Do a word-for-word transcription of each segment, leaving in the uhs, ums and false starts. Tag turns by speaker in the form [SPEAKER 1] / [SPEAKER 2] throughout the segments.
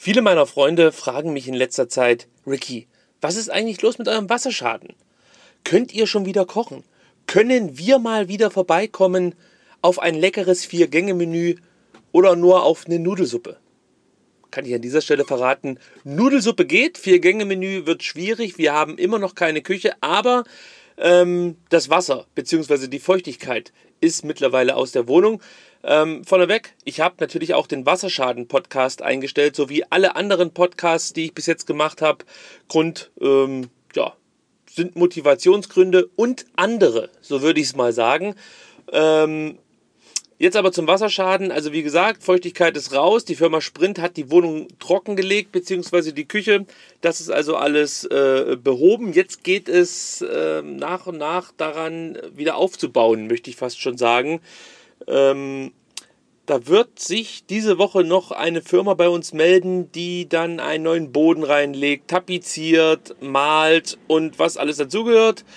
[SPEAKER 1] Viele meiner Freunde fragen mich in letzter Zeit: Ricky, was ist eigentlich los mit eurem Wasserschaden? Könnt ihr schon wieder kochen? Können wir mal wieder vorbeikommen auf ein leckeres Vier-Gänge-Menü oder nur auf eine Nudelsuppe? Kann ich an dieser Stelle verraten, Nudelsuppe geht, Vier-Gänge-Menü wird schwierig, wir haben immer noch keine Küche, aber ähm, das Wasser bzw. die Feuchtigkeit ist mittlerweile aus der Wohnung. Ähm, vorneweg, ich habe natürlich auch den Wasserschaden-Podcast eingestellt, sowie alle anderen Podcasts, die ich bis jetzt gemacht habe. Grund, ähm, ja, sind Motivationsgründe und andere, so würde ich es mal sagen. Ähm, Jetzt aber zum Wasserschaden. Also wie gesagt, Feuchtigkeit ist raus. Die Firma Sprint hat die Wohnung trockengelegt, beziehungsweise die Küche. Das ist also alles äh, behoben. Jetzt geht es äh, nach und nach daran, wieder aufzubauen, möchte ich fast schon sagen. Ähm, da wird sich diese Woche noch eine Firma bei uns melden, die dann einen neuen Boden reinlegt, tapeziert, malt und was alles dazugehört.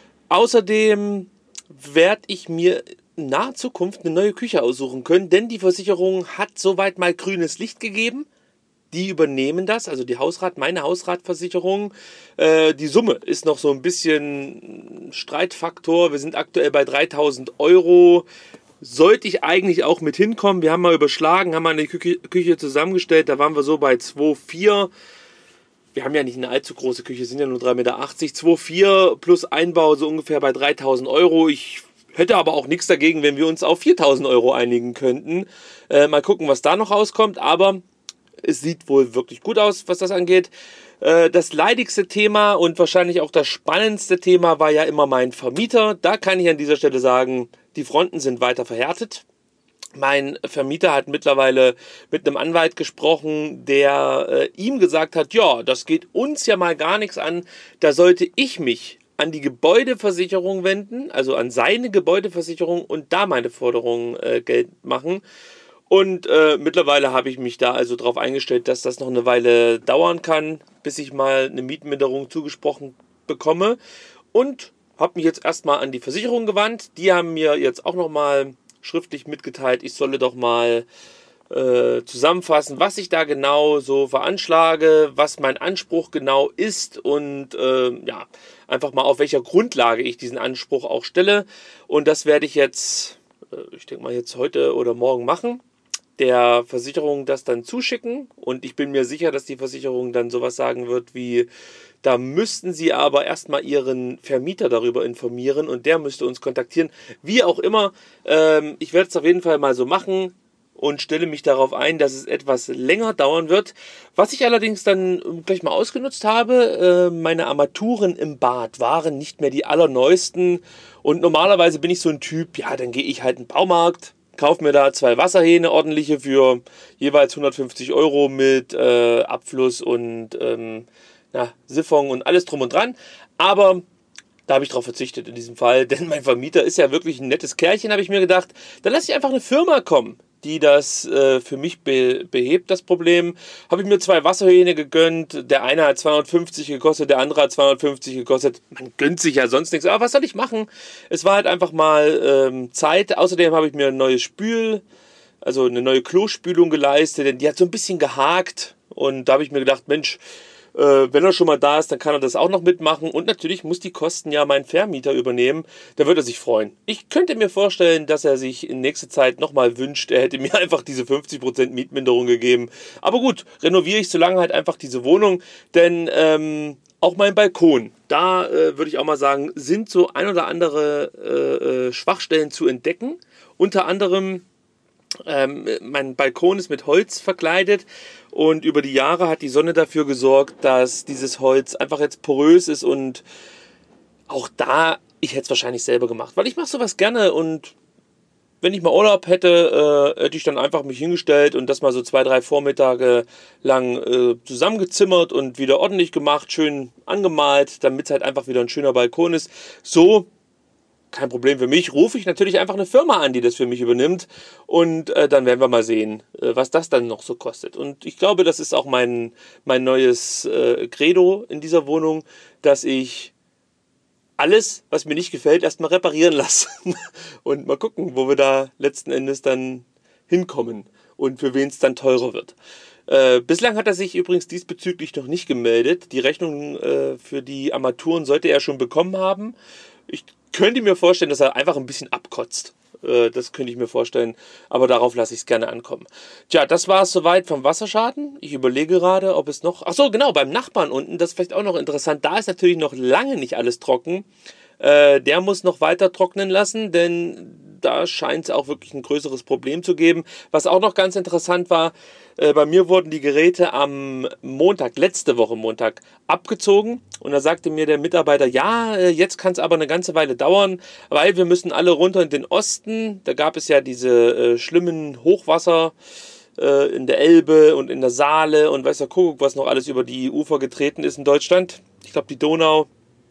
[SPEAKER 1] Außerdem werde ich mir in naher Zukunft eine neue Küche aussuchen können, denn die Versicherung hat soweit mal grünes Licht gegeben. Die übernehmen das, also die Hausrat, meine Hausratversicherung. Äh, die Summe ist noch so ein bisschen Streitfaktor. Wir sind aktuell bei dreitausend Euro. Sollte ich eigentlich auch mit hinkommen. Wir haben mal überschlagen, haben mal eine Küche, Küche zusammengestellt. Da waren wir so bei zwei Komma vier. Wir haben ja nicht eine allzu große Küche, sind ja nur drei Meter achtzig. zwei Komma vier plus Einbau so ungefähr bei dreitausend Euro. Ich hätte aber auch nichts dagegen, wenn wir uns auf viertausend Euro einigen könnten. Äh, mal gucken, was da noch rauskommt. Aber es sieht wohl wirklich gut aus, was das angeht. Äh, das leidigste Thema und wahrscheinlich auch das spannendste Thema war ja immer mein Vermieter. Da kann ich an dieser Stelle sagen, die Fronten sind weiter verhärtet. Mein Vermieter hat mittlerweile mit einem Anwalt gesprochen, der äh, ihm gesagt hat, ja, das geht uns ja mal gar nichts an. Da sollte ich mich an die Gebäudeversicherung wenden, also an seine Gebäudeversicherung und da meine Forderungen äh, geltend machen. Und äh, mittlerweile habe ich mich da also darauf eingestellt, dass das noch eine Weile dauern kann, bis ich mal eine Mietminderung zugesprochen bekomme. Und habe mich jetzt erstmal an die Versicherung gewandt. Die haben mir jetzt auch nochmal schriftlich mitgeteilt, ich solle doch mal äh, zusammenfassen, was ich da genau so veranschlage, was mein Anspruch genau ist und äh, ja, einfach mal auf welcher Grundlage ich diesen Anspruch auch stelle. Und das werde ich jetzt, äh, ich denke mal jetzt heute oder morgen machen, der Versicherung das dann zuschicken. Und ich bin mir sicher, dass die Versicherung dann sowas sagen wird wie, da müssten Sie aber erstmal Ihren Vermieter darüber informieren und der müsste uns kontaktieren. Wie auch immer, ähm, ich werde es auf jeden Fall mal so machen und stelle mich darauf ein, dass es etwas länger dauern wird. Was ich allerdings dann gleich mal ausgenutzt habe, äh, meine Armaturen im Bad waren nicht mehr die allerneuesten. Und normalerweise bin ich so ein Typ, ja, dann gehe ich halt in den Baumarkt, kaufe mir da zwei Wasserhähne, ordentliche, für jeweils hundertfünfzig Euro mit äh, Abfluss und ähm, ja, Siphon und alles drum und dran. Aber da habe ich drauf verzichtet in diesem Fall, denn mein Vermieter ist ja wirklich ein nettes Kerlchen, habe ich mir gedacht. Dann lasse ich einfach eine Firma kommen, die das äh, für mich be- behebt, das Problem. Habe ich mir zwei Wasserhähne gegönnt. Der eine hat zweihundertfünfzig gekostet, der andere hat zweihundertfünfzig gekostet. Man gönnt sich ja sonst nichts. Aber was soll ich machen? Es war halt einfach mal ähm, Zeit. Außerdem habe ich mir ein neues Spül, also eine neue Klospülung geleistet, denn die hat so ein bisschen gehakt. Und da habe ich mir gedacht, Mensch, Äh, wenn er schon mal da ist, dann kann er das auch noch mitmachen. Und natürlich muss die Kosten ja mein Vermieter übernehmen. Da würde er sich freuen. Ich könnte mir vorstellen, dass er sich in nächster Zeit nochmal wünscht, er hätte mir einfach diese fünfzig Prozent Mietminderung gegeben. Aber gut, renoviere ich so lange halt einfach diese Wohnung. Denn ähm, auch mein Balkon, da äh, würde ich auch mal sagen, sind so ein oder andere äh, äh, Schwachstellen zu entdecken. Unter anderem Ähm, mein Balkon ist mit Holz verkleidet und über die Jahre hat die Sonne dafür gesorgt, dass dieses Holz einfach jetzt porös ist und auch da, ich hätte es wahrscheinlich selber gemacht, weil ich mache sowas gerne und wenn ich mal Urlaub hätte, äh, hätte ich dann einfach mich hingestellt und das mal so zwei, drei Vormittage lang äh, zusammengezimmert und wieder ordentlich gemacht, schön angemalt, damit es halt einfach wieder ein schöner Balkon ist. So, kein Problem für mich, rufe ich natürlich einfach eine Firma an, die das für mich übernimmt und äh, dann werden wir mal sehen, äh, was das dann noch so kostet. Und ich glaube, das ist auch mein, mein neues äh, Credo in dieser Wohnung, dass ich alles, was mir nicht gefällt, erstmal reparieren lasse und mal gucken, wo wir da letzten Endes dann hinkommen und für wen es dann teurer wird. Äh, bislang hat er sich übrigens diesbezüglich noch nicht gemeldet. Die Rechnung äh, für die Armaturen sollte er schon bekommen haben. Ich könnte mir vorstellen, dass er einfach ein bisschen abkotzt. Äh, das könnte ich mir vorstellen, aber darauf lasse ich es gerne ankommen. Tja, das war es soweit vom Wasserschaden. Ich überlege gerade, ob es noch... Ach so, genau, beim Nachbarn unten, das ist vielleicht auch noch interessant. Da ist natürlich noch lange nicht alles trocken. Äh, der muss noch weiter trocknen lassen, denn da scheint es auch wirklich ein größeres Problem zu geben. Was auch noch ganz interessant war, äh, bei mir wurden die Geräte am Montag, letzte Woche Montag, abgezogen. Und da sagte mir der Mitarbeiter, ja, äh, jetzt kann es aber eine ganze Weile dauern, weil wir müssen alle runter in den Osten. Da gab es ja diese äh, schlimmen Hochwasser äh, in der Elbe und in der Saale und weiß der Kuckuck, was noch alles über die Ufer getreten ist in Deutschland. Ich glaube, die Donau.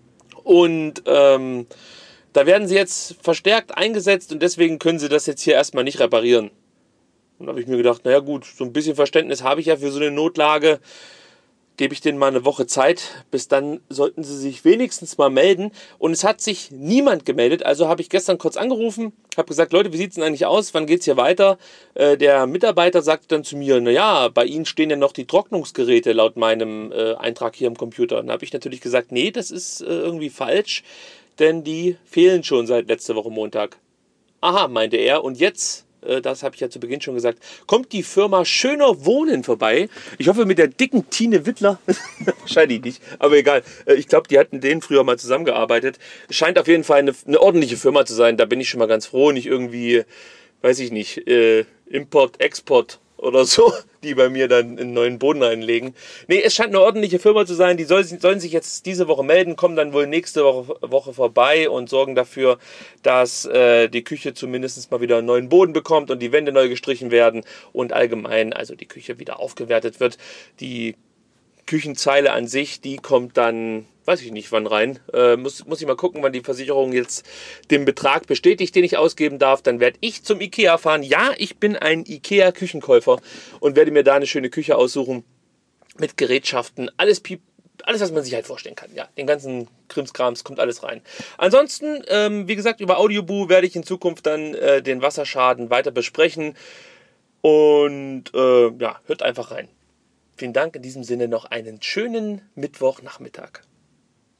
[SPEAKER 1] Und ähm, da werden sie jetzt verstärkt eingesetzt und deswegen können sie das jetzt hier erstmal nicht reparieren. Und da habe ich mir gedacht, naja gut, so ein bisschen Verständnis habe ich ja für so eine Notlage. Gebe ich denen mal eine Woche Zeit. Bis dann sollten sie sich wenigstens mal melden. Und es hat sich niemand gemeldet. Also habe ich gestern kurz angerufen, habe gesagt, Leute, wie sieht es denn eigentlich aus? Wann geht es hier weiter? Äh, der Mitarbeiter sagte dann zu mir, naja, bei Ihnen stehen ja noch die Trocknungsgeräte laut meinem äh, Eintrag hier im Computer. Und da habe ich natürlich gesagt, nee, das ist äh, irgendwie falsch. Denn die fehlen schon seit letzter Woche Montag. Aha, meinte er. Und jetzt, äh, das habe ich ja zu Beginn schon gesagt, kommt die Firma Schöner Wohnen vorbei. Ich hoffe mit der dicken Tine Wittler. Wahrscheinlich nicht, aber egal. Äh, ich glaube, die hatten denen früher mal zusammengearbeitet. Scheint auf jeden Fall eine, eine ordentliche Firma zu sein. Da bin ich schon mal ganz froh. Nicht irgendwie, weiß ich nicht, äh, Import, Export oder so, die bei mir dann einen neuen Boden einlegen. Nee, es scheint eine ordentliche Firma zu sein. Die soll, sollen sich jetzt diese Woche melden, kommen dann wohl nächste Woche, Woche vorbei und sorgen dafür, dass äh, die Küche zumindest mal wieder einen neuen Boden bekommt und die Wände neu gestrichen werden und allgemein also die Küche wieder aufgewertet wird. Die Küchenzeile an sich, die kommt dann, weiß ich nicht wann rein. Äh, muss, muss ich mal gucken, wann die Versicherung jetzt den Betrag bestätigt, den ich ausgeben darf. Dann werde ich zum Ikea fahren. Ja, ich bin ein Ikea-Küchenkäufer und werde mir da eine schöne Küche aussuchen mit Gerätschaften. Alles piep. Alles, was man sich halt vorstellen kann. Ja, den ganzen Krimskrams kommt alles rein. Ansonsten, ähm, wie gesagt, über Audioboo werde ich in Zukunft dann äh, den Wasserschaden weiter besprechen. Und äh, ja, hört einfach rein. Vielen Dank, in diesem Sinne noch einen schönen Mittwochnachmittag.